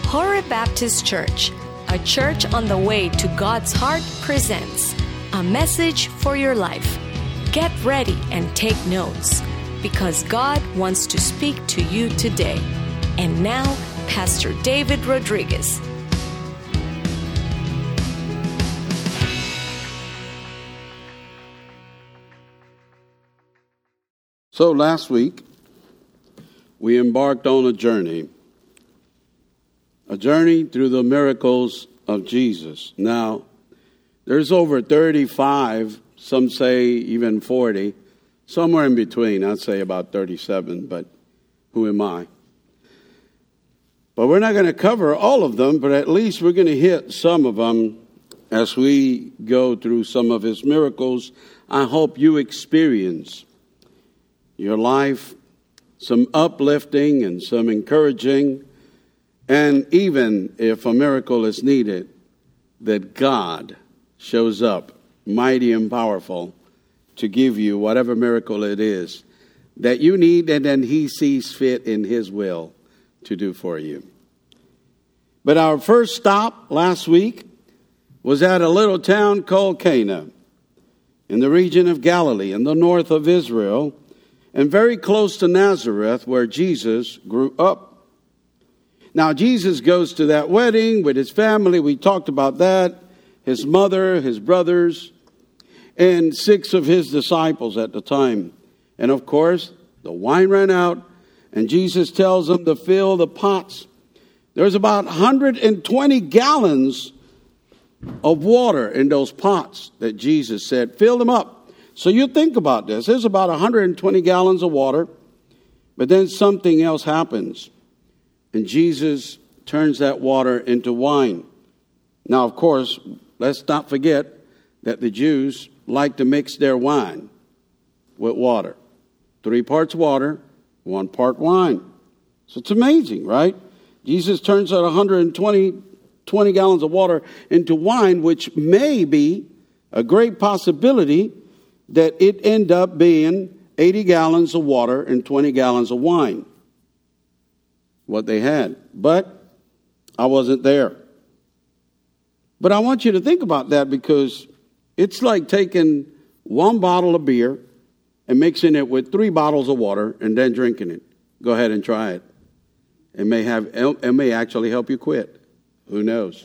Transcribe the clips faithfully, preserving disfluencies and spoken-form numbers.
Horeb Baptist Church, a church on the way to God's heart, presents a message for your life. Get ready and take notes, because God wants to speak to you today. And now, Pastor David Rodriguez. So last week, we embarked on a journey, a journey through the miracles of Jesus. Now, there's over thirty-five, some say even forty, somewhere in between. I'd say about thirty-seven, but who am I? But we're not going to cover all of them, but at least we're going to hit some of them as we go through some of his miracles. I hope you experience your life some uplifting and some encouraging, and even if a miracle is needed, that God shows up mighty and powerful to give you whatever miracle it is that you need, and then he sees fit in his will to do for you. But our first stop last week was at a little town called Cana in the region of Galilee in the north of Israel, and very close to Nazareth, where Jesus grew up. Now, Jesus goes to that wedding with his family. We talked about that. His mother, his brothers, and six of his disciples at the time. And of course, the wine ran out, and Jesus tells them to fill the pots. There's about one hundred twenty gallons of water in those pots that Jesus said, fill them up. So you think about this. There's about one hundred twenty gallons of water, but then something else happens. And Jesus turns that water into wine. Now, of course, let's not forget that the Jews like to mix their wine with water. Three parts water, one part wine. So it's amazing, right? Jesus turns that one hundred twenty, twenty gallons of water into wine, which may be a great possibility that it end up being eighty gallons of water and twenty gallons of wine, what they had. But I wasn't there. But I want you to think about that, because it's like taking one bottle of beer and mixing it with three bottles of water and then drinking it. Go ahead and try it. It may have, it may actually help you quit. Who knows?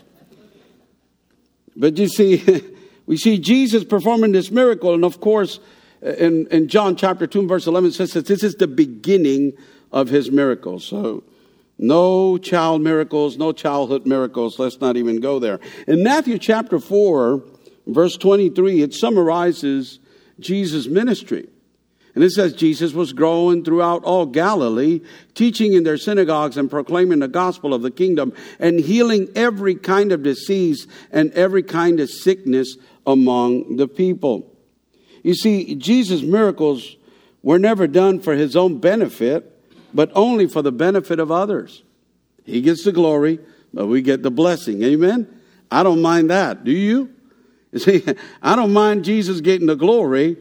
But you see, we see Jesus performing this miracle, and of course, in, in John chapter two, verse eleven, it says that this is the beginning of his miracles. So, no child miracles, no childhood miracles. Let's not even go there. In Matthew chapter four, verse twenty-three, it summarizes Jesus' ministry. And it says, Jesus was growing throughout all Galilee, teaching in their synagogues and proclaiming the gospel of the kingdom, and healing every kind of disease and every kind of sickness among the people. You see, Jesus' miracles were never done for his own benefit, but only for the benefit of others. He gets the glory, but we get the blessing. Amen? I don't mind that. Do you? You see, I don't mind Jesus getting the glory.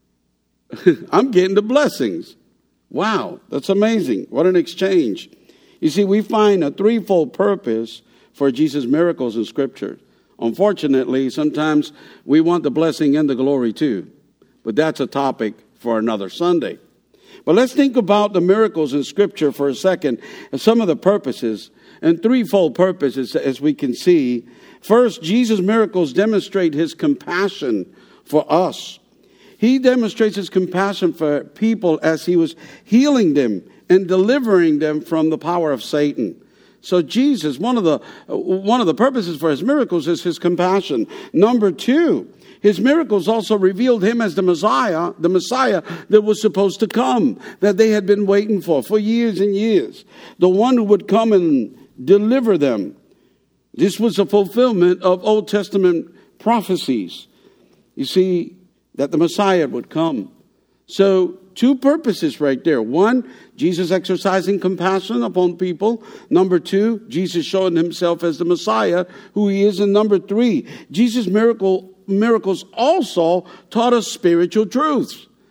I'm getting the blessings. Wow, that's amazing. What an exchange. You see, we find a threefold purpose for Jesus' miracles in Scripture. Unfortunately, sometimes we want the blessing and the glory too. But that's a topic for another Sunday. But let's think about the miracles in Scripture for a second, and some of the purposes, and threefold purposes as we can see. First, Jesus' miracles demonstrate his compassion for us. He demonstrates his compassion for people as he was healing them and delivering them from the power of Satan. So Jesus, one of the one of the purposes for his miracles is his compassion. Number two, his miracles also revealed him as the Messiah, the Messiah that was supposed to come, that they had been waiting for for years and years. The one who would come and deliver them. This was a fulfillment of Old Testament prophecies. You see, that the Messiah would come. So, two purposes right there. One, Jesus exercising compassion upon people. Number two, Jesus showing himself as the Messiah, who he is. And number three, Jesus' miracle, miracles also taught us spiritual truths.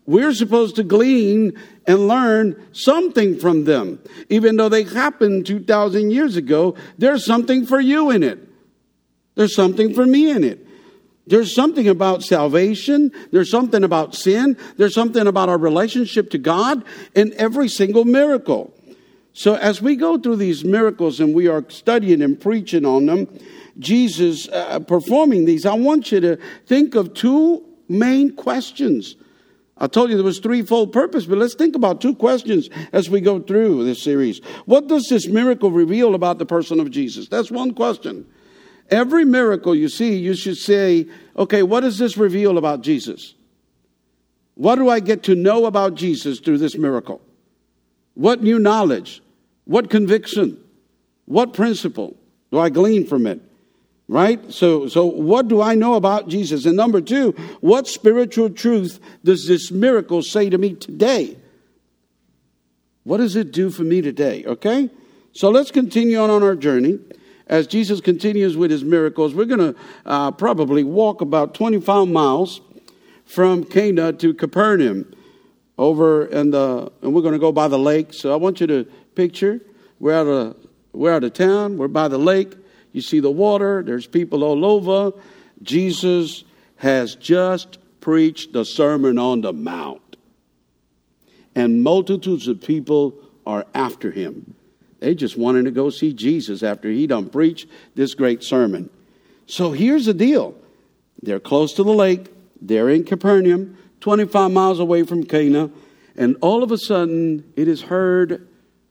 We're supposed to glean and learn something from them. Even though they happened two thousand years ago, there's something for you in it. There's something for me in it. There's something about salvation. There's something about sin. There's something about our relationship to God in every single miracle. So as we go through these miracles and we are studying and preaching on them, Jesus uh, performing these, I want you to think of two main questions. I told you there was threefold purpose, but let's think about two questions as we go through this series. What does this miracle reveal about the person of Jesus? That's one question. Every miracle you see, you should say, okay, what does this reveal about Jesus? What do I get to know about Jesus through this miracle? What new knowledge? What conviction? What principle do I glean from it? Right? So, so what do I know about Jesus? And number two, what spiritual truth does this miracle say to me today? What does it do for me today? Okay? So let's continue on on our journey. As Jesus continues with his miracles, we're going to uh, probably walk about twenty-five miles from Cana to Capernaum over in the, and we're going to go by the lake. So I want you to picture, we're out of, we're out of town, we're by the lake. You see the water, there's people all over. Jesus has just preached the Sermon on the Mount. And multitudes of people are after him. They just wanted to go see Jesus after he done preached this great sermon. So here's the deal. They're close to the lake. They're in Capernaum, twenty-five miles away from Cana. And all of a sudden, it is heard,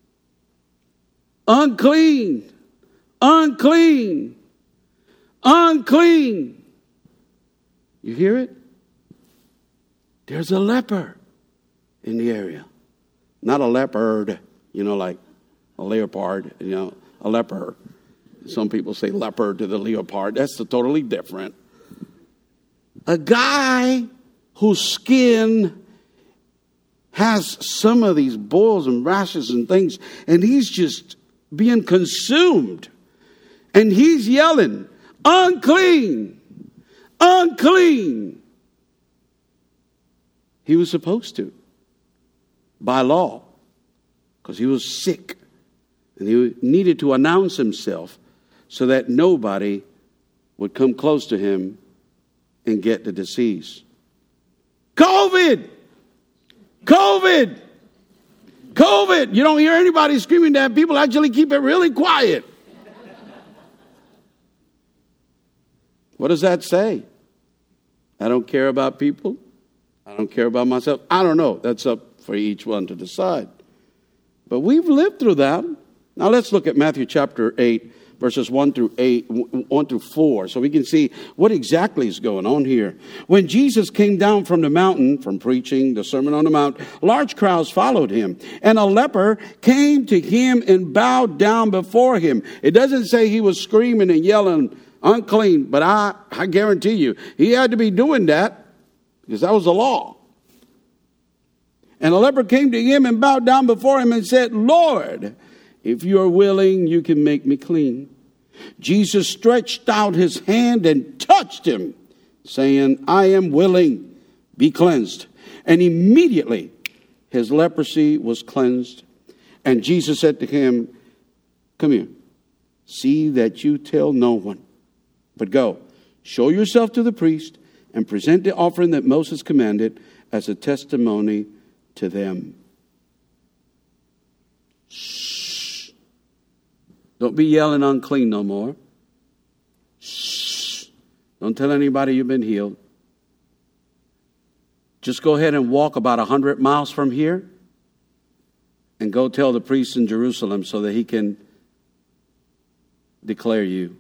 unclean, unclean, unclean. You hear it? There's a leper in the area. Not a leopard, you know, like a leopard, you know, a leper. Some people say leopard to the leopard. That's totally different. A guy whose skin has some of these boils and rashes and things, and he's just being consumed. And he's yelling, unclean, unclean. He was supposed to, by law, because he was sick. And he needed to announce himself so that nobody would come close to him and get the disease. COVID! COVID! COVID! You don't hear anybody screaming that. People actually keep it really quiet. What does that say? I don't care about people. I don't care about myself. I don't know. That's up for each one to decide. But we've lived through that. Now let's look at Matthew chapter eight, verses one through eight, one through four, so we can see what exactly is going on here. When Jesus came down from the mountain, from preaching the Sermon on the Mount, large crowds followed him, and a leper came to him and bowed down before him. It doesn't say he was screaming and yelling, unclean, but I, I guarantee you, he had to be doing that because that was the law. And a leper came to him and bowed down before him and said, Lord, if you are willing, you can make me clean. Jesus stretched out his hand and touched him, saying, I am willing, be cleansed. And immediately his leprosy was cleansed. And Jesus said to him, come here, see that you tell no one. But go, show yourself to the priest and present the offering that Moses commanded as a testimony to them. Shh. Don't be yelling unclean no more. Shh. Don't tell anybody you've been healed. Just go ahead and walk about a hundred miles from here and go tell the priest in Jerusalem so that he can declare you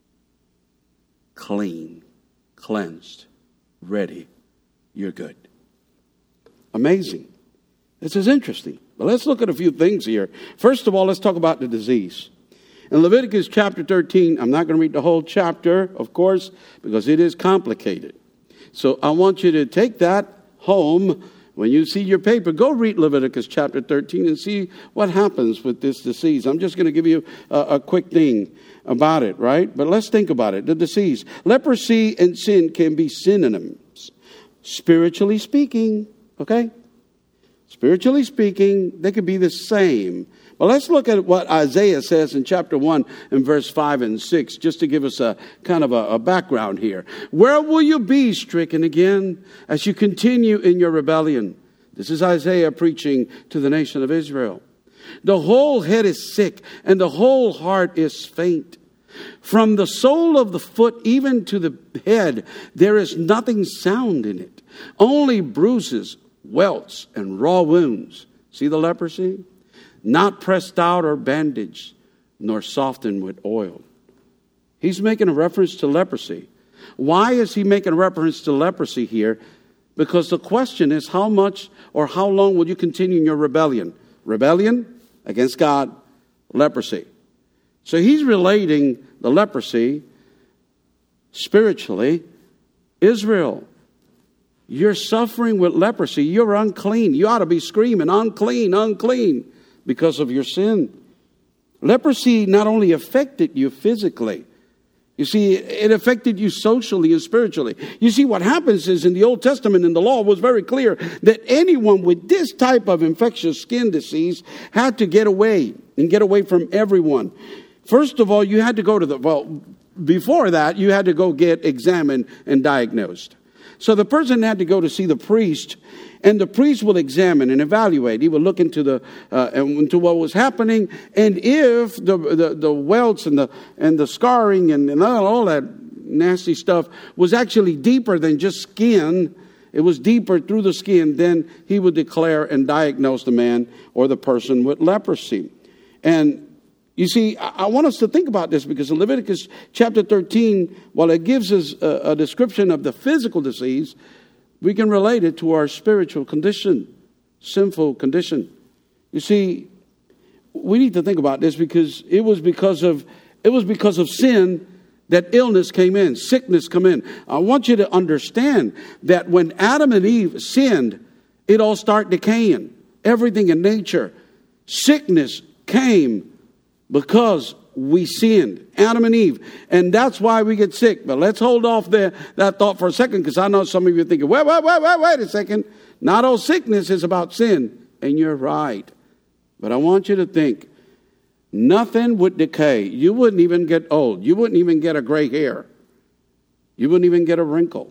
clean, cleansed, ready. You're good. Amazing. This is interesting. But let's look at a few things here. First of all, let's talk about the disease. In Leviticus chapter thirteen, I'm not going to read the whole chapter, of course, because it is complicated. So I want you to take that home. When you see your paper, go read Leviticus chapter thirteen and see what happens with this disease. I'm just going to give you a, a quick thing about it, right? But let's think about it. The disease. Leprosy and sin can be synonyms. Spiritually speaking, Okay? Spiritually speaking, they could be the same. But let's look at what Isaiah says in chapter one and verse five and six, just to give us a kind of a, a background here. Where will you be stricken again as you continue in your rebellion? This is Isaiah preaching to the nation of Israel. The whole head is sick and the whole heart is faint. From the sole of the foot even to the head, there is nothing sound in it. Only bruises, welts, and raw wounds. See the leprosy? Not pressed out or bandaged, nor softened with oil. He's making a reference to leprosy. Why is he making a reference to leprosy here? Because the question is, how much or how long will you continue in your rebellion? Rebellion against God, leprosy. So he's relating the leprosy spiritually. Israel, you're suffering with leprosy. You're unclean. You ought to be screaming, unclean, unclean, because of your sin. Leprosy not only affected you physically, you see, it affected you socially and spiritually. You see, what happens is in the Old Testament, in the law, was very clear that anyone with this type of infectious skin disease had to get away and get away from everyone. First of all, you had to go to the, well, before that, you had to go get examined and diagnosed. So the person had to go to see the priest, and the priest will examine and evaluate. He will look into the uh, into what was happening, and if the the, the welts and the and the scarring and, and all that nasty stuff was actually deeper than just skin, it was deeper through the skin, then he would declare and diagnose the man or the person with leprosy. And you see, I want us to think about this because in Leviticus chapter thirteen, while it gives us a, a description of the physical disease, we can relate it to our spiritual condition, sinful condition. You see, we need to think about this because it was because of it was because of sin that illness came in, sickness came in. I want you to understand that when Adam and Eve sinned, it all started decaying. Everything in nature, sickness came because we sinned, Adam and Eve. And that's why we get sick. But let's hold off there, that thought for a second, because I know some of you are thinking, wait, wait, wait, wait, wait a second. Not all sickness is about sin. And you're right. But I want you to think, nothing would decay. You wouldn't even get old. You wouldn't even get a gray hair. You wouldn't even get a wrinkle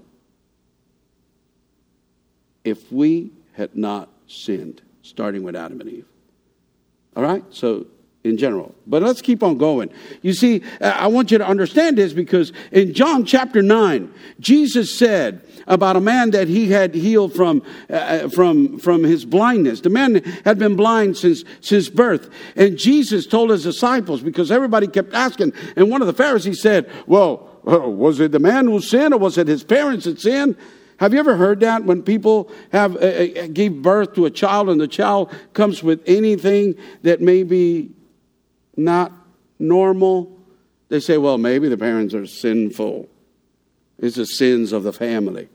if we had not sinned, starting with Adam and Eve. All right? So, in general. But let's keep on going. You see, I want you to understand this because in John chapter nine, Jesus said about a man that he had healed from uh, from from his blindness. The man had been blind since since birth. And Jesus told his disciples, because everybody kept asking, and one of the Pharisees said, well, was it the man who sinned or was it his parents that sinned? Have you ever heard that when people have uh, gave birth to a child and the child comes with anything that may be not normal? They say, well, maybe the parents are sinful. It's the sins of the family.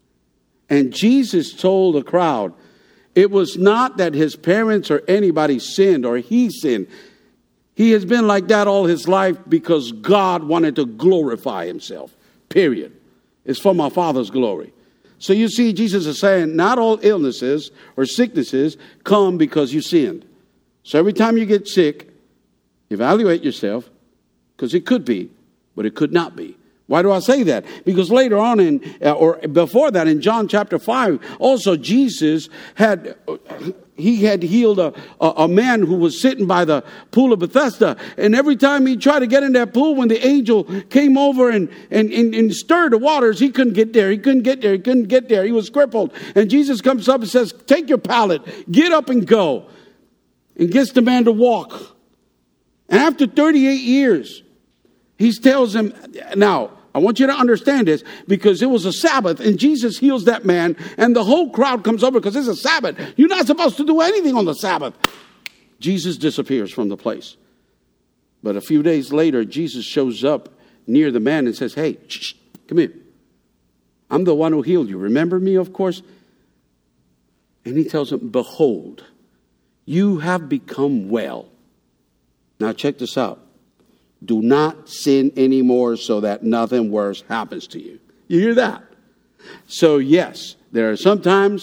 And Jesus told the crowd, it was not that his parents or anybody sinned or he sinned. He has been like that all his life because God wanted to glorify himself, period. It's for my Father's glory. So you see, Jesus is saying not all illnesses or sicknesses come because you sinned. So every time you get sick, evaluate yourself, because it could be, but it could not be. Why do I say that? Because later on in, uh, or before that, in John chapter five, also Jesus had, he had healed a, a, a man who was sitting by the pool of Bethesda. And every time he tried to get in that pool, when the angel came over and, and, and, and stirred the waters, he couldn't get there. He couldn't get there. He couldn't get there. He was crippled. And Jesus comes up and says, take your pallet, get up and go. And gets the man to walk. And after thirty-eight years, he tells him, now, I want you to understand this, because it was a Sabbath, and Jesus heals that man, and the whole crowd comes over because it's a Sabbath. You're not supposed to do anything on the Sabbath. Jesus disappears from the place. But a few days later, Jesus shows up near the man and says, hey, shh, come here. I'm the one who healed you. Remember me, of course? And he tells him, behold, you have become well. Now check this out. Do not sin anymore so that nothing worse happens to you. You hear that? So yes, there are sometimes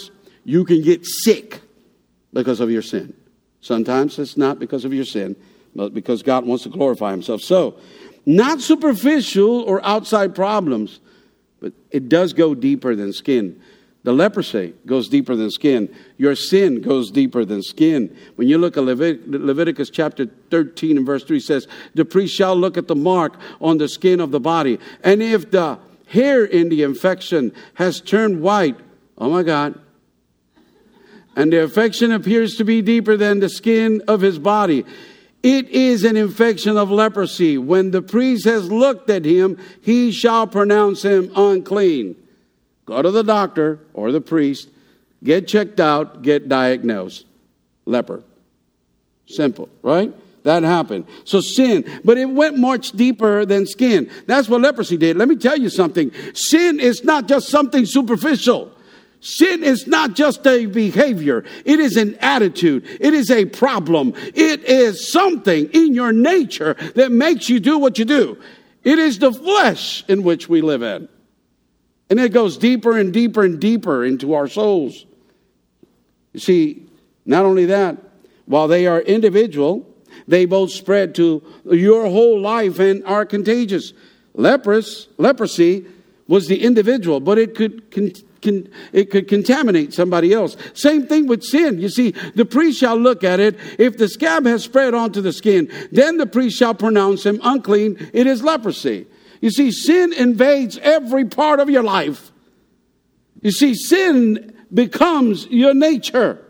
you can get sick because of your sin. Sometimes it's not because of your sin, but because God wants to glorify himself. So, not superficial or outside problems, but it does go deeper than skin. The leprosy goes deeper than skin. Your sin goes deeper than skin. When you look at Levit- Leviticus chapter thirteen and verse three says, the priest shall look at the mark on the skin of the body. And if the hair in the infection has turned white, oh my God, and the infection appears to be deeper than the skin of his body, it is an infection of leprosy. When the priest has looked at him, he shall pronounce him unclean. Go to the doctor or the priest, get checked out, get diagnosed. Leper. Simple, right? That happened. So sin, but it went much deeper than skin. That's what leprosy did. Let me tell you something. Sin is not just something superficial. Sin is not just a behavior. It is an attitude. It is a problem. It is something in your nature that makes you do what you do. It is the flesh in which we live in. And it goes deeper and deeper and deeper into our souls. You see, not only that, while they are individual, they both spread to your whole life and are contagious. Leprous, leprosy was the individual, but it could con- con- it could contaminate somebody else. Same thing with sin. You see, the priest shall look at it. If the scab has spread onto the skin, then the priest shall pronounce him unclean. It is leprosy. You see, sin invades every part of your life. You see, sin becomes your nature.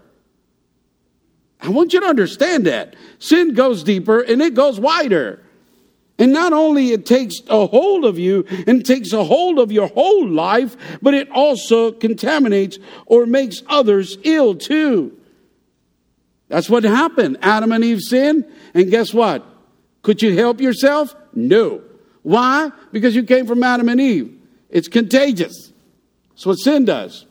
I want you to understand that. Sin goes deeper and it goes wider. And not only it takes a hold of you and takes a hold of your whole life, but it also contaminates or makes others ill too. That's what happened. Adam and Eve sinned. And guess what? Could you help yourself? No. Why? Because you came from Adam and Eve. It's contagious. That's what sin does.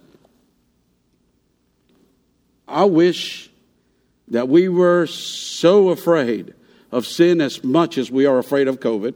I wish that we were so afraid of sin as much as we are afraid of COVID.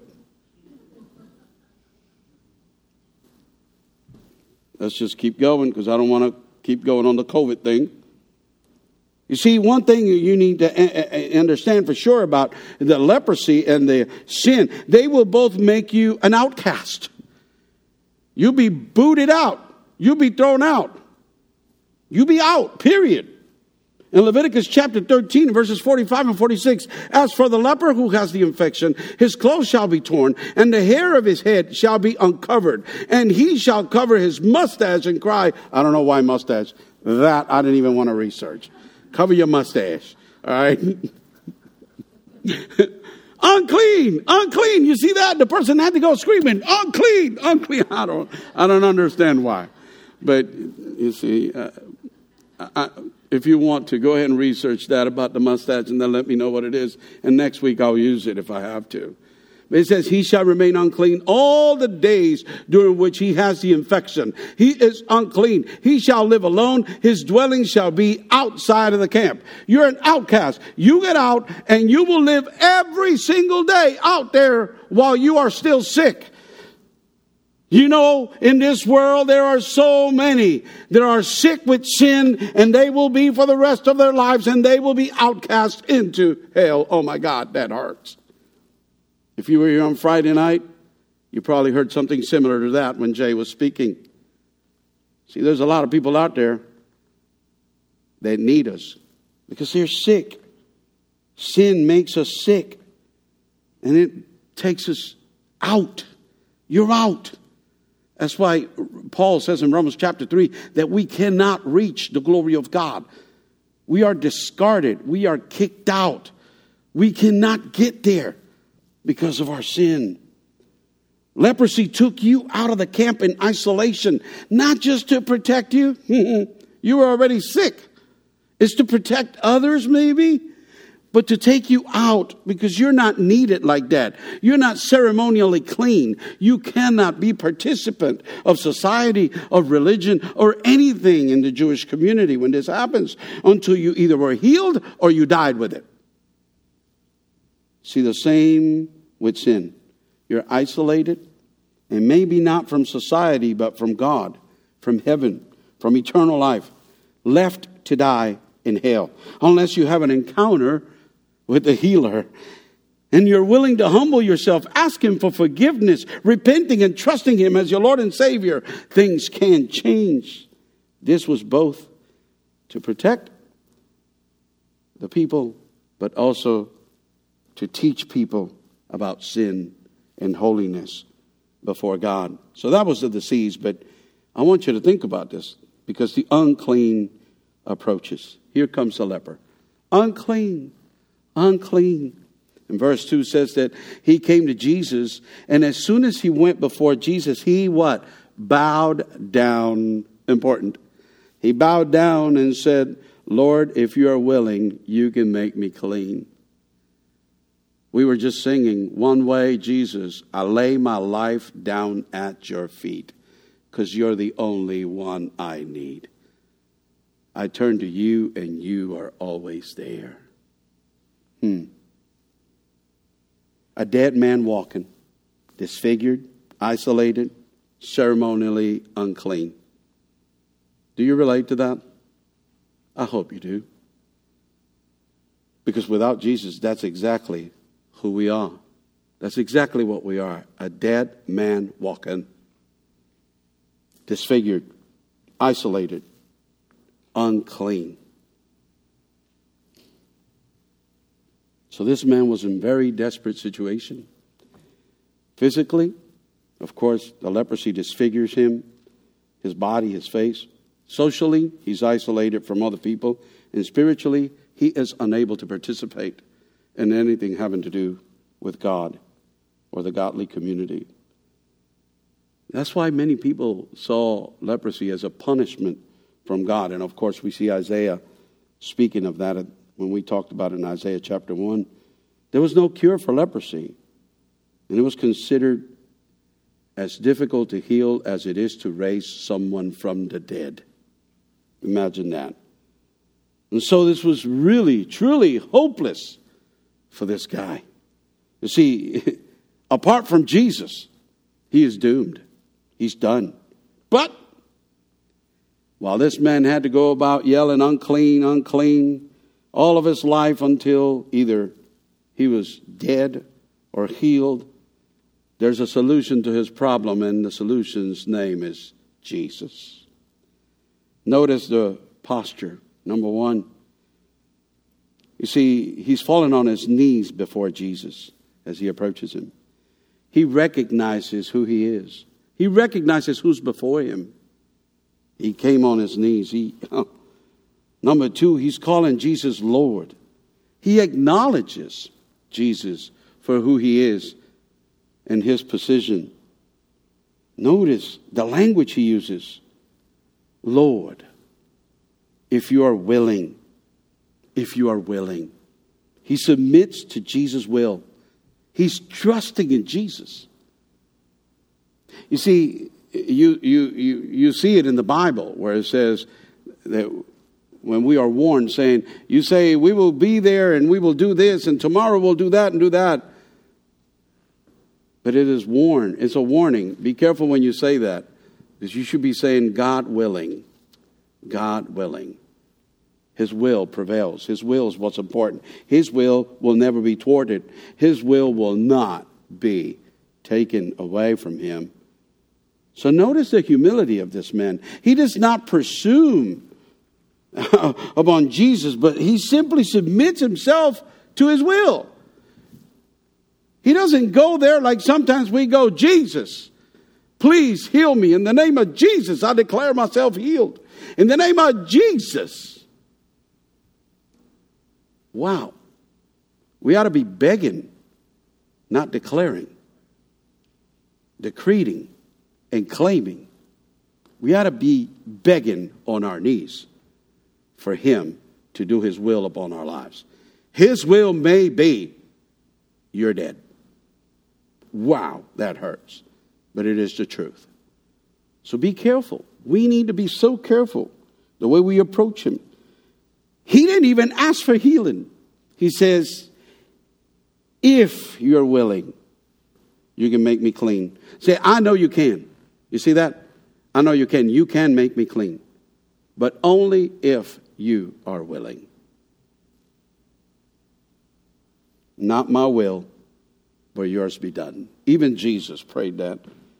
Let's just keep going because I don't want to keep going on the COVID thing. You see, one thing you need to understand for sure about the leprosy and the sin, they will both make you an outcast. You'll be booted out. You'll be thrown out. You'll be out, period. In Leviticus chapter thirteen, verses forty-five and forty-six, as for the leper who has the infection, his clothes shall be torn, and the hair of his head shall be uncovered, and he shall cover his mustache and cry. I don't know why mustache. That I didn't even want to research. Cover your mustache. All right. Unclean, unclean. You see that? The person had to go screaming, unclean, unclean. I don't, I don't understand why. But you see, uh, I, if you want to, go ahead and research that about the mustache and then let me know what it is. And next week I'll use it if I have to. But it says, he shall remain unclean all the days during which he has the infection. He is unclean. He shall live alone. His dwelling shall be outside of the camp. You're an outcast. You get out and you will live every single day out there while you are still sick. You know, in this world, there are so many that are sick with sin, and they will be for the rest of their lives, and they will be outcast into hell. Oh, my God, that hurts. If you were here on Friday night, you probably heard something similar to that when Jay was speaking. See, there's a lot of people out there that need us because they're sick. Sin makes us sick, and it takes us out. You're out. That's why Paul says in Romans chapter three that we cannot reach the glory of God. We are discarded. We are kicked out. We cannot get there because of our sin. Leprosy took you out of the camp in isolation, not just to protect you. You were already sick. It's to protect others maybe, but to take you out because you're not needed like that. You're not ceremonially clean. You cannot be participant of society, of religion, or anything in the Jewish community when this happens until you either were healed or you died with it. See, the same with sin. You're isolated, and maybe not from society, but from God, from heaven, from eternal life. left to die in hell. Unless you have an encounter with the healer and you're willing to humble yourself, ask him for forgiveness, repenting and trusting him as your Lord and Savior, things can change. This was both to protect the people, but also to teach people about sin and holiness before God. So that was the disease, but I want you to think about this, because the unclean approaches. Here comes the leper. Unclean, unclean. And verse two says that he came to Jesus, and as soon as he went before Jesus, he what? Bowed down. Important. He bowed down and said, Lord, if you are willing, you can make me clean. We were just singing, one way, Jesus, I lay my life down at your feet, because you're the only one I need. I turn to you and you are always there. Hmm. A dead man walking, disfigured, isolated, ceremonially unclean. Do you relate to that? I hope you do. Because without Jesus, that's exactly who we are. That's exactly what we are. A dead man walking, disfigured, isolated, unclean. So this man was in a very desperate situation. Physically, of course, the leprosy disfigures him, his body, his face. Socially, he's isolated from other people. And spiritually, he is unable to participate in anything having to do with God or the godly community. That's why many people saw leprosy as a punishment from God. And of course, we see Isaiah speaking of that when we talked about it in Isaiah chapter one. There was no cure for leprosy. And it was considered as difficult to heal as it is to raise someone from the dead. Imagine that. And so this was really, truly hopeless for this guy. You see, apart from Jesus, he is doomed. He's done. But while this man had to go about yelling, unclean, unclean, all of his life until either he was dead or healed, there's a solution to his problem, and the solution's name is Jesus. Notice the posture. Number one, you see, he's fallen on his knees before Jesus as he approaches him. He recognizes who he is. He recognizes who's before him. He came on his knees. He, oh. Number two, he's calling Jesus Lord. He acknowledges Jesus for who he is and his position. Notice the language he uses. Lord, if you are willing, if you are willing. He submits to Jesus' will. He's trusting in Jesus. You see, you, you, you, you see it in the Bible where it says that when we are warned, saying, you say, we will be there and we will do this and tomorrow we'll do that and do that. But it is warned. It's a warning. Be careful when you say that. Because you should be saying, God willing. God willing. His will prevails. His will is what's important. His will will never be thwarted. His will will not be taken away from him. So notice the humility of this man. He does not presume upon Jesus, but he simply submits himself to his will. He doesn't go there like sometimes we go, Jesus, please heal me. In the name of Jesus, I declare myself healed. In the name of Jesus. Wow. We ought to be begging, not declaring, decreting, and claiming. We ought to be begging on our knees for him to do his will upon our lives. His will may be you're dead. Wow, that hurts. But it is the truth. So be careful. We need to be so careful the way we approach him. He didn't even ask for healing. He says, if you're willing, you can make me clean. Say, I know you can. You see that? I know you can. You can make me clean. but only if you are willing. Not my will, but yours be done. Even Jesus prayed that.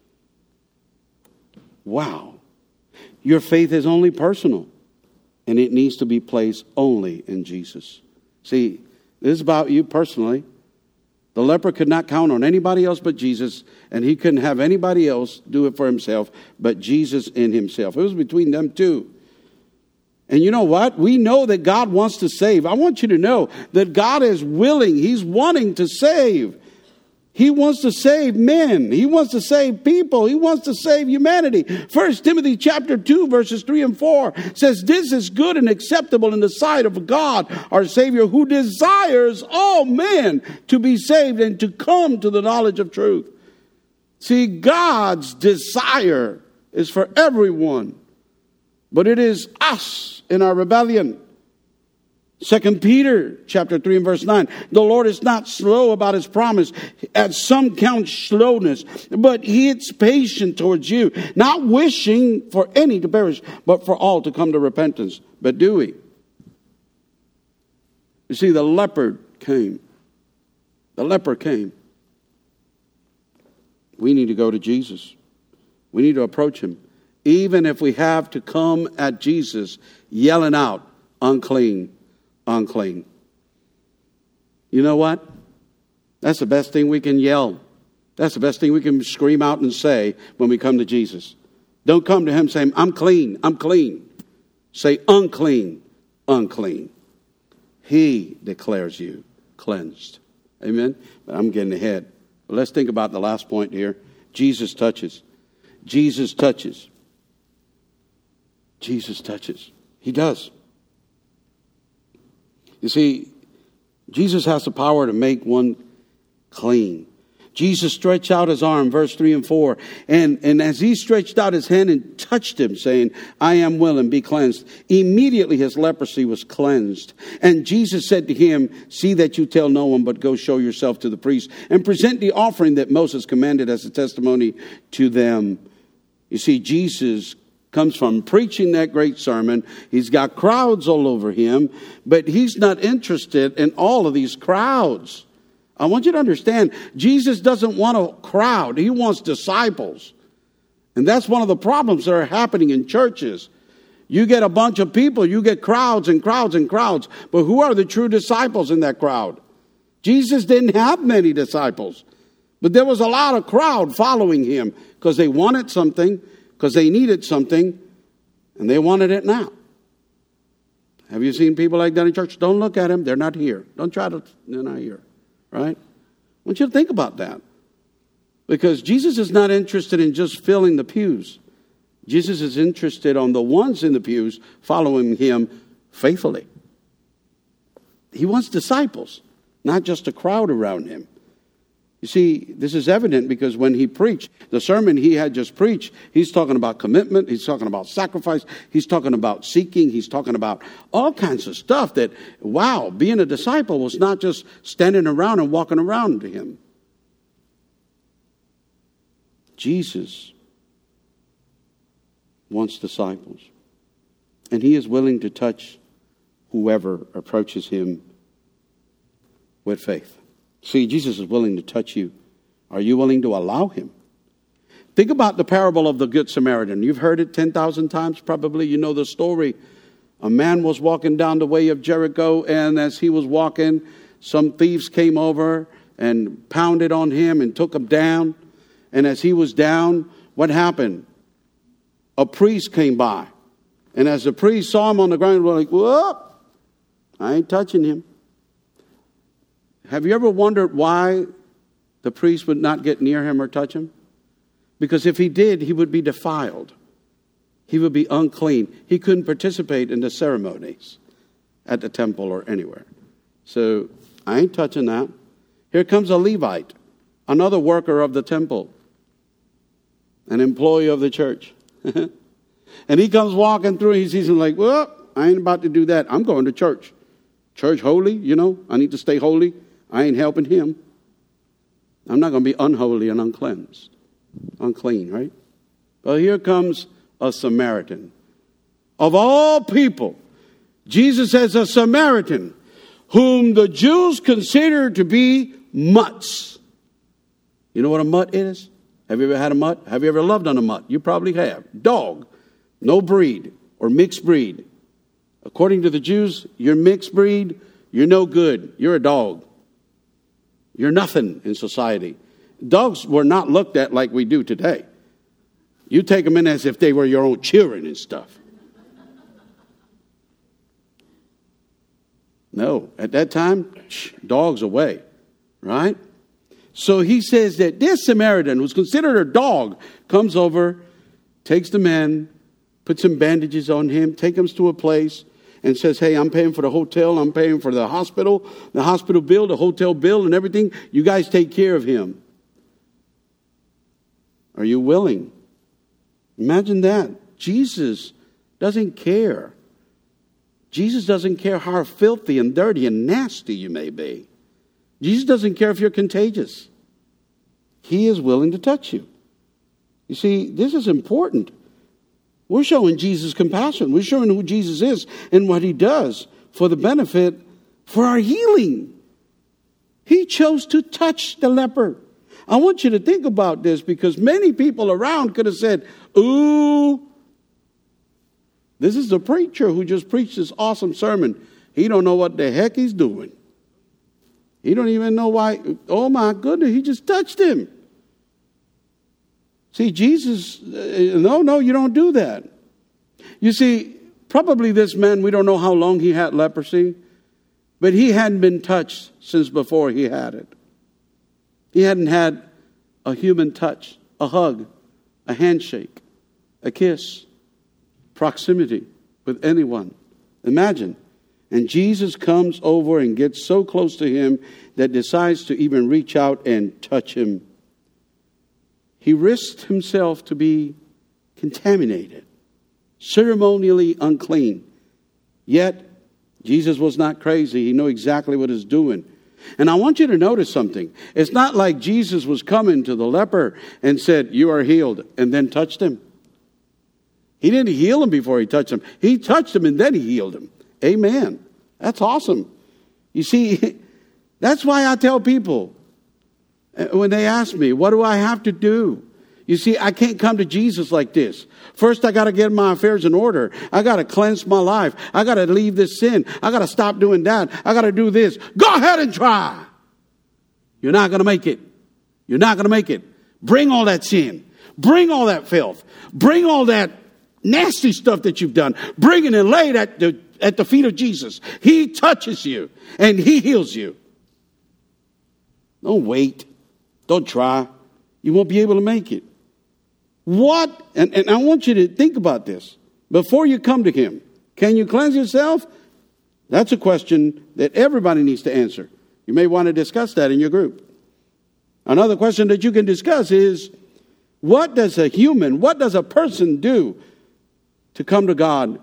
Wow. Your faith is only personal, and it needs to be placed only in Jesus. See, this is about you personally. The leper could not count on anybody else but Jesus, and he couldn't have anybody else do it for himself but Jesus in himself. It was between them two. And you know what? We know that God wants to save. I want you to know that God is willing. He's wanting to save. He wants to save men. He wants to save people. He wants to save humanity. First Timothy chapter two, verses three and four says, this is good and acceptable in the sight of God, our Savior, who desires all men to be saved and to come to the knowledge of truth. See, God's desire is for everyone, but it is us in our rebellion. Second Peter chapter three and verse nine. The Lord is not slow about his promise, as some count slowness, but he is patient towards you, not wishing for any to perish, but for all to come to repentance. But do we? You see, the leper came. The leper came. We need to go to Jesus. We need to approach him. Even if we have to come at Jesus yelling out, unclean, unclean. You know what? That's the best thing we can yell. That's the best thing we can scream out and say when we come to Jesus. Don't come to him saying, I'm clean, I'm clean. Say, unclean, unclean. He declares you cleansed. Amen? But I'm getting ahead. But let's think about the last point here. Jesus touches. Jesus touches. Jesus touches. He does. You see, Jesus has the power to make one clean. Jesus stretched out his arm, verse three and four. And, and as he stretched out his hand and touched him, saying, I am willing, be cleansed. Immediately his leprosy was cleansed. And Jesus said to him, see that you tell no one, but go show yourself to the priest and present the offering that Moses commanded as a testimony to them. You see, Jesus comes from preaching that great sermon. He's got crowds all over him, but he's not interested in all of these crowds. I want you to understand, Jesus doesn't want a crowd. He wants disciples. And that's one of the problems that are happening in churches. You get a bunch of people, you get crowds and crowds and crowds, but who are the true disciples in that crowd? Jesus didn't have many disciples, but there was a lot of crowd following him because they wanted something, because they needed something, and they wanted it now. Have you seen people like that in church? Don't look at them. They're not here. Don't try to, they're not here. Right? I want you to think about that. Because Jesus is not interested in just filling the pews. Jesus is interested on the ones in the pews following him faithfully. He wants disciples, not just a crowd around him. You see, this is evident because when he preached, the sermon he had just preached, he's talking about commitment, he's talking about sacrifice, he's talking about seeking, he's talking about all kinds of stuff that, wow, being a disciple was not just standing around and walking around to him. Jesus wants disciples, and he is willing to touch whoever approaches him with faith. See, Jesus is willing to touch you. Are you willing to allow him? Think about the parable of the Good Samaritan. You've heard it ten thousand times probably. You know the story. A man was walking down the way of Jericho, and as he was walking, some thieves came over and pounded on him and took him down. And as he was down, what happened? A priest came by. And as the priest saw him on the ground, he was like, whoop, I ain't touching him. Have you ever wondered why the priest would not get near him or touch him? Because if he did, he would be defiled. He would be unclean. He couldn't participate in the ceremonies at the temple or anywhere. So I ain't touching that. Here comes a Levite, another worker of the temple, an employee of the church. And he comes walking through and he sees him like, well, I ain't about to do that. I'm going to church. Church holy, you know, I need to stay holy. I ain't helping him. I'm not going to be unholy and uncleansed. Unclean, right? Well, here comes a Samaritan. of all people, Jesus as a Samaritan, whom the Jews consider to be mutts. You know what a mutt is? Have you ever had a mutt? Have you ever loved on a mutt? You probably have. Dog, no breed or mixed breed. According to the Jews, you're mixed breed, you're no good. You're a dog. You're nothing in society. Dogs were not looked at like we do today. You take them in as if they were your own children and stuff. No, at that time, shh, dogs away, right? So he says that this Samaritan, who's considered a dog, comes over, takes the man, puts some bandages on him, takes him to a place, and says, hey, I'm paying for the hotel, I'm paying for the hospital, the hospital bill, the hotel bill, and everything. You guys take care of him. Are you willing? Imagine that. Jesus doesn't care. Jesus doesn't care how filthy and dirty and nasty you may be. Jesus doesn't care if you're contagious. He is willing to touch you. You see, this is important. We're showing Jesus compassion. We're showing who Jesus is and what he does for the benefit, for our healing. He chose to touch the leper. I want you to think about this, because many people around could have said, ooh, this is the preacher who just preached this awesome sermon. He don't know what the heck he's doing. He don't even know why. Oh my goodness, he just touched him. See, Jesus, uh, no, no, you don't do that. You see, probably this man, we don't know how long he had leprosy, but he hadn't been touched since before he had it. He hadn't had a human touch, a hug, a handshake, a kiss, proximity with anyone. Imagine. And Jesus comes over and gets so close to him that decides to even reach out and touch him. He risked himself to be contaminated, ceremonially unclean. Yet, Jesus was not crazy. He knew exactly what he was doing. And I want you to notice something. It's not like Jesus was coming to the leper and said, you are healed, and then touched him. He didn't heal him before he touched him. He touched him and then he healed him. Amen. That's awesome. You see, that's why I tell people, when they ask me, what do I have to do? You see, I can't come to Jesus like this. First, I got to get my affairs in order. I got to cleanse my life. I got to leave this sin. I got to stop doing that. I got to do this. Go ahead and try. You're not going to make it. You're not going to make it. Bring all that sin. Bring all that filth. Bring all that nasty stuff that you've done. Bring it and lay it at the, at the feet of Jesus. He touches you and he heals you. Don't wait. Don't try. You won't be able to make it. What, and, and I want you to think about this. Before you come to him, can you cleanse yourself? That's a question that everybody needs to answer. You may want to discuss that in your group. Another question that you can discuss is, what does a human, what does a person do to come to God?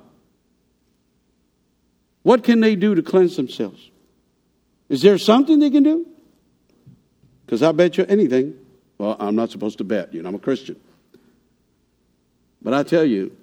What can they do to cleanse themselves? Is there something they can do? Because I bet you anything. Well, I'm not supposed to bet. You know, I'm a Christian. But I tell you,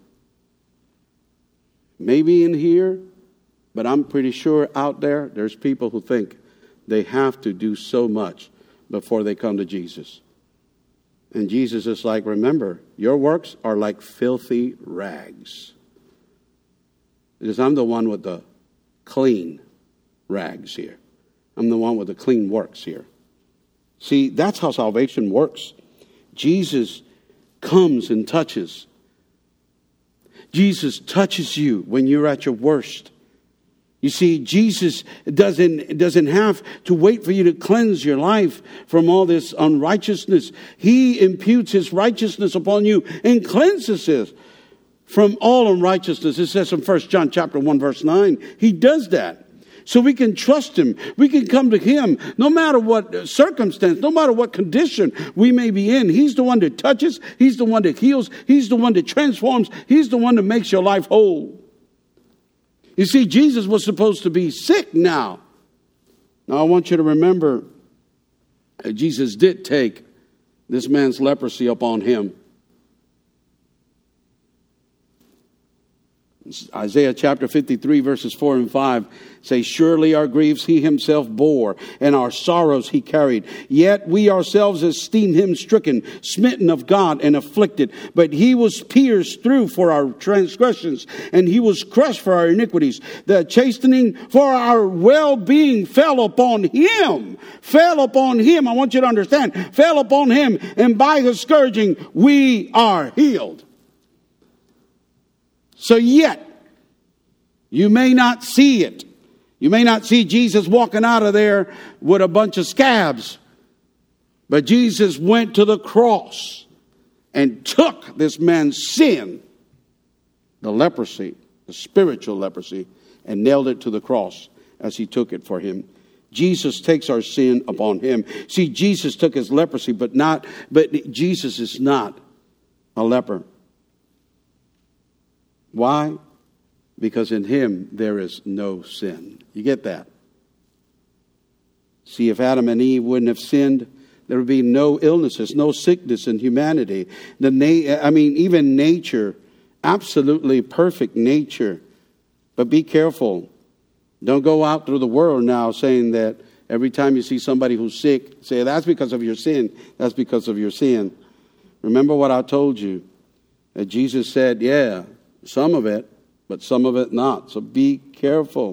maybe in here, but I'm pretty sure out there, there's people who think they have to do so much before they come to Jesus. And Jesus is like, remember, your works are like filthy rags. Because I'm the one with the clean rags here. I'm the one with the clean works here. See, that's how salvation works. Jesus comes and touches. Jesus touches you when you're at your worst. You see, Jesus doesn't, doesn't have to wait for you to cleanse your life from all this unrighteousness. He imputes his righteousness upon you and cleanses it from all unrighteousness. It says in First John chapter one, verse nine. He does that. So we can trust him. We can come to him no matter what circumstance, no matter what condition we may be in. He's the one that touches. He's the one that heals. He's the one that transforms. He's the one that makes your life whole. You see, Jesus was supposed to be sick now. Now I want you to remember that Jesus did take this man's leprosy upon him. Isaiah chapter fifty-three, verses four and five say, surely our griefs he himself bore, and our sorrows he carried. Yet we ourselves esteemed him stricken, smitten of God, and afflicted. But he was pierced through for our transgressions, and he was crushed for our iniquities. The chastening for our well-being fell upon him. Fell upon him. I want you to understand. Fell upon him, and by his scourging we are healed. So yet, you may not see it. You may not see Jesus walking out of there with a bunch of scabs. But Jesus went to the cross and took this man's sin, the leprosy, the spiritual leprosy, and nailed it to the cross as he took it for him. Jesus takes our sin upon him. See, Jesus took his leprosy, but not, but Jesus is not a leper. Why? Because in him there is no sin. You get that? See, if Adam and Eve wouldn't have sinned, there would be no illnesses, no sickness in humanity. The na- I mean, even nature, absolutely perfect nature. But be careful. Don't go out through the world now saying that every time you see somebody who's sick, say, that's because of your sin. That's because of your sin. Remember what I told you. That Jesus said, yeah, some of it, but some of it not. So be careful.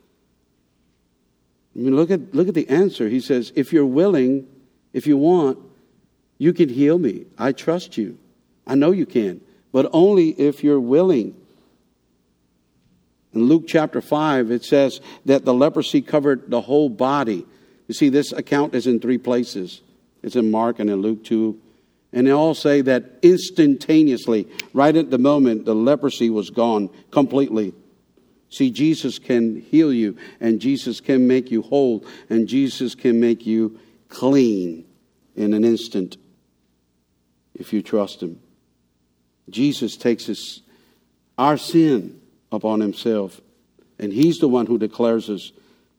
I mean, look at look at the answer. He says, if you're willing, if you want, you can heal me. I trust you. I know you can, but only if you're willing. In Luke chapter five, it says that the leprosy covered the whole body. You see, this account is in three places. It's in Mark and in Luke two. And they all say that instantaneously, right at the moment, the leprosy was gone completely. See, Jesus can heal you, and Jesus can make you whole, and Jesus can make you clean in an instant if you trust him. Jesus takes his, our sin upon himself, and he's the one who declares us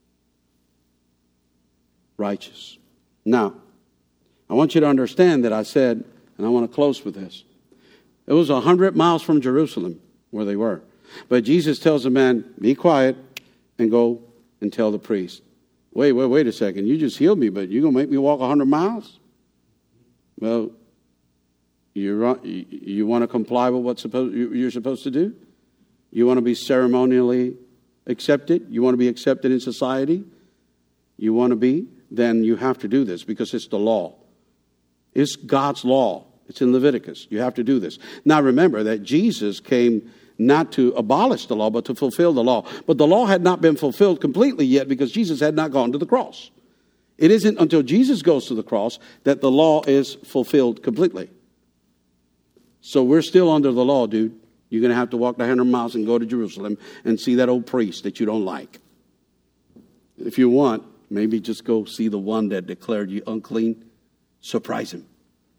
righteous. Now, I want you to understand that I said, and I want to close with this. It was a hundred miles from Jerusalem where they were. But Jesus tells the man, be quiet and go and tell the priest. Wait, wait, wait a second. You just healed me, but you're going to make me walk a hundred miles? Well, you you want to comply with what you're supposed to do? You want to be ceremonially accepted? You want to be accepted in society? You want to be? Then you have to do this because it's the law. It's God's law. It's in Leviticus. You have to do this. Now remember that Jesus came not to abolish the law, but to fulfill the law. But the law had not been fulfilled completely yet because Jesus had not gone to the cross. It isn't until Jesus goes to the cross that the law is fulfilled completely. So we're still under the law, dude. You're going to have to walk the hundred miles and go to Jerusalem and see that old priest that you don't like. If you want, maybe just go see the one that declared you unclean. Surprise him.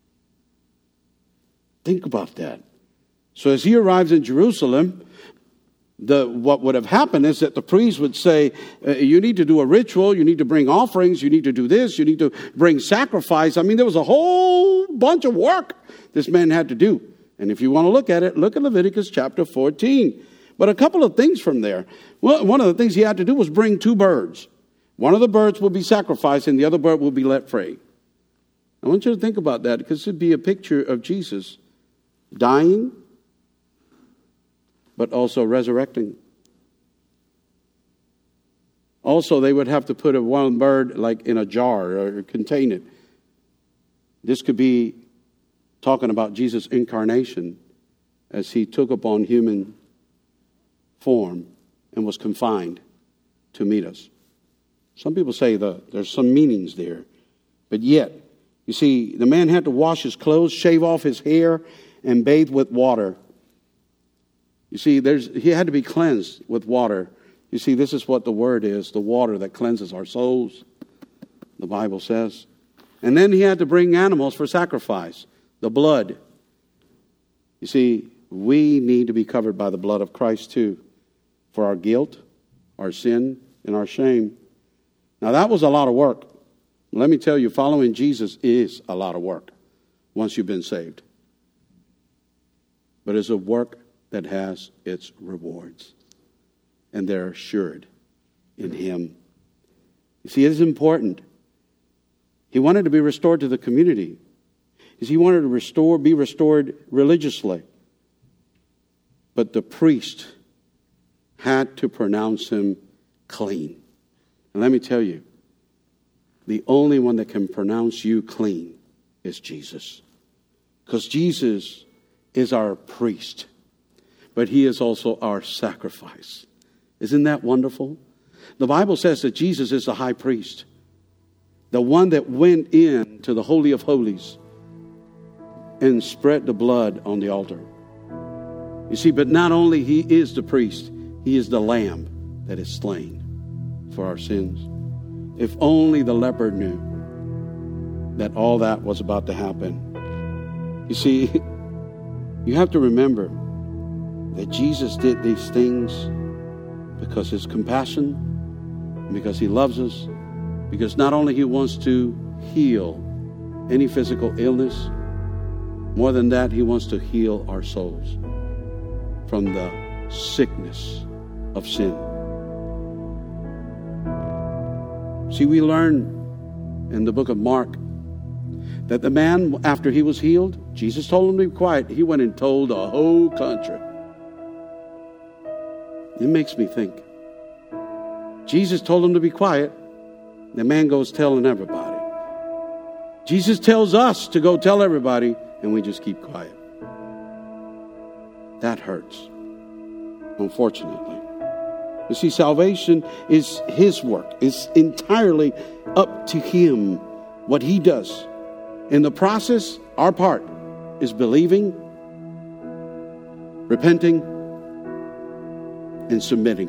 Think about that. So as he arrives in Jerusalem, the what would have happened is that the priest would say, uh, you need to do a ritual, you need to bring offerings, you need to do this, you need to bring sacrifice. I mean, there was a whole bunch of work this man had to do. And if you want to look at it, look at Leviticus chapter fourteen. But a couple of things from there. Well, one of the things he had to do was bring two birds. One of the birds would be sacrificed and the other bird would be let free. I want you to think about that because it would be a picture of Jesus dying, but also resurrecting. Also, they would have to put a one bird like in a jar or contain it. This could be talking about Jesus' incarnation as he took upon human form and was confined to meet us. Some people say that there's some meanings there, but yet, you see, the man had to wash his clothes, shave off his hair, and bathe with water. You see, there's he had to be cleansed with water. You see, this is what the word is, the water that cleanses our souls, the Bible says. And then he had to bring animals for sacrifice, the blood. You see, we need to be covered by the blood of Christ too, for our guilt, our sin, and our shame. Now that was a lot of work. Let me tell you, following Jesus is a lot of work once you've been saved. But it's a work that has its rewards. And they're assured in him. You see, it is important. He wanted to be restored to the community. He wanted to restore, be restored religiously. But the priest had to pronounce him clean. And let me tell you, the only one that can pronounce you clean is Jesus. Because Jesus is our priest, but he is also our sacrifice. Isn't that wonderful? The Bible says that Jesus is the high priest, the one that went in to the Holy of Holies and spread the blood on the altar. You see, but not only he is the priest, he is the lamb that is slain for our sins. If only the leper knew that all that was about to happen. You see, you have to remember that Jesus did these things because his compassion, because he loves us, because not only he wants to heal any physical illness, more than that, he wants to heal our souls from the sickness of sin. See, we learn in the book of Mark that the man, after he was healed, Jesus told him to be quiet. He went and told the whole country. It makes me think. Jesus told him to be quiet. The man goes telling everybody. Jesus tells us to go tell everybody, and we just keep quiet. That hurts, unfortunately. You see, salvation is his work. It's entirely up to him, what he does. In the process, our part is believing, repenting, and submitting.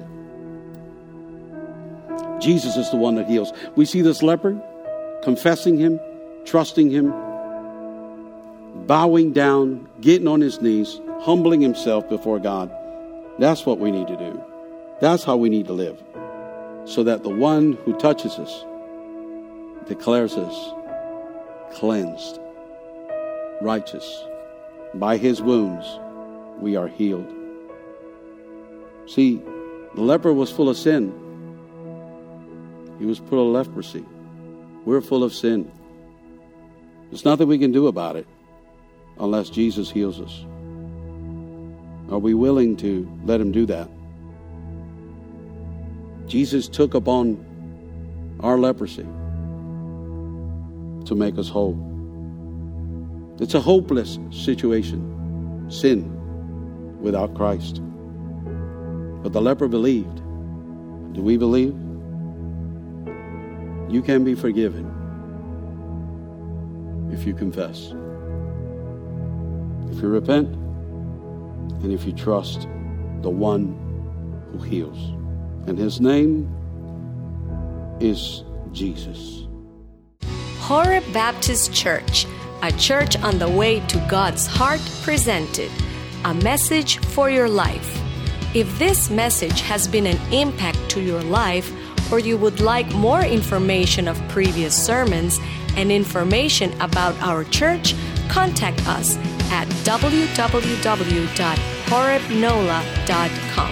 Jesus is the one that heals. We see this leper confessing him, trusting him, bowing down, getting on his knees, humbling himself before God. That's what we need to do. That's how we need to live. So that the one who touches us declares us cleansed, righteous. By his wounds, we are healed. See, the leper was full of sin. He was full of leprosy. We're full of sin. There's nothing we can do about it unless Jesus heals us. Are we willing to let him do that? Jesus took upon our leprosy to make us whole. It's a hopeless situation, sin without Christ. But the leper believed. Do we believe? You can be forgiven if you confess, if you repent, and if you trust the one who heals. And his name is Jesus. Horeb Baptist Church, a church on the way to God's heart, presented a message for your life. If this message has been an impact to your life, or you would like more information of previous sermons and information about our church, contact us at w w w dot horeb nola dot com.